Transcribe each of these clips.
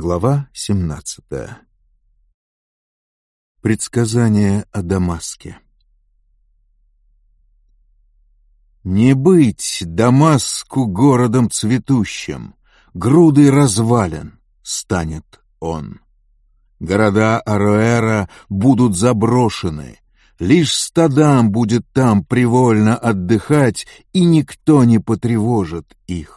Глава 17. Предсказание о Дамаске. Не быть Дамаску городом цветущим, грудой развалин станет он. Города Ароэра будут заброшены, лишь стадам будет там привольно отдыхать, и никто не потревожит их.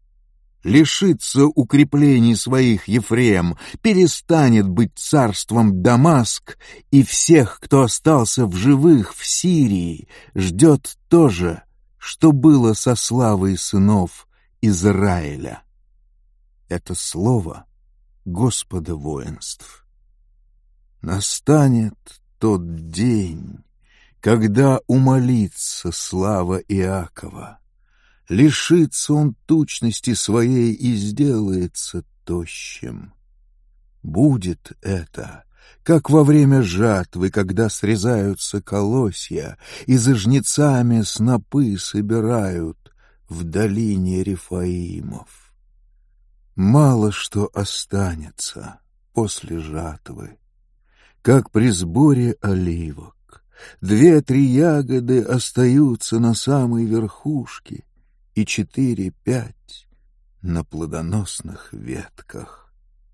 Лишится укреплений своих Ефрем, перестанет быть царством Дамаск, и всех, кто остался в живых в Сирии, ждет то же, что было со славой сынов Израиля. Это слово Господа воинств. Настанет тот день, когда умолится слава Иакова. Лишится он тучности своей и сделается тощим. Будет это, как во время жатвы, когда срезаются колосья, и за жнецами снопы собирают в долине Рефаимов. Мало что останется после жатвы, как при сборе оливок. 2-3 ягоды остаются на самой верхушке, и 4-5 на плодоносных ветках.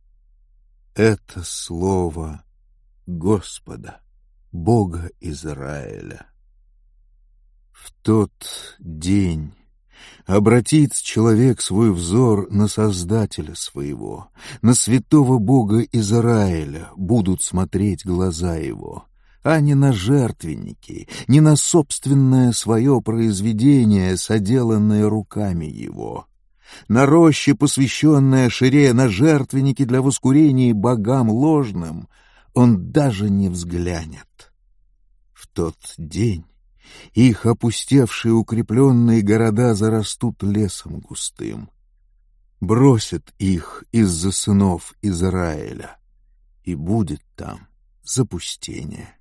Это слово Господа, Бога Израиля. В тот день обратит человек свой взор на Создателя своего, на святого Бога Израиля будут смотреть глаза его, а не на жертвенники, не на собственное свое произведение, соделанное руками его. На роще, посвященное Шире, на жертвенники для воскурения богам ложным, он даже не взглянет. В тот день их опустевшие укрепленные города зарастут лесом густым, бросят их из-за сынов Израиля, и будет там запустение.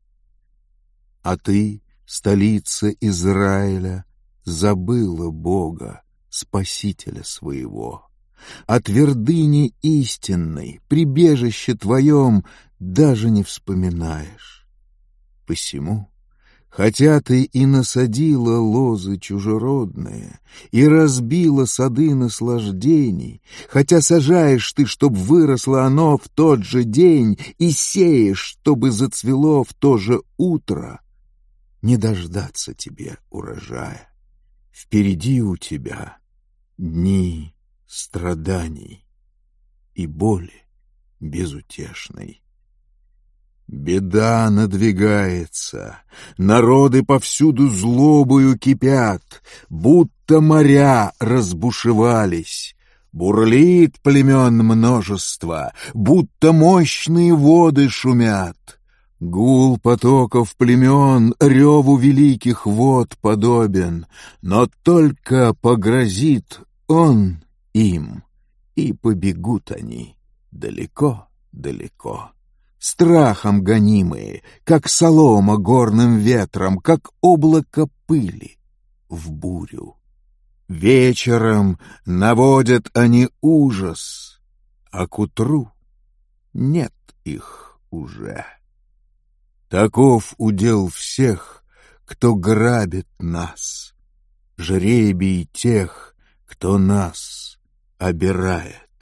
А ты, столица Израиля, забыла Бога, Спасителя своего. О твердыне истинной, прибежище твоем, даже не вспоминаешь. Посему, хотя ты и насадила лозы чужеродные, и разбила сады наслаждений, хотя сажаешь ты, чтоб выросло оно в тот же день, и сеешь, чтобы зацвело в то же утро, не дождаться тебе урожая. Впереди у тебя дни страданий и боли безутешной. Беда надвигается, народы повсюду злобою кипят, будто моря разбушевались. Бурлит племен множество, будто мощные воды шумят. Гул потоков племен реву великих вод подобен, но только погрозит он им, и побегут они далеко-далеко. Страхом гонимые, как солома горным ветром, как облако пыли в бурю. Вечером наводят они ужас, а к утру нет их уже. Таков удел всех, кто грабит нас, жребий тех, кто нас обирает.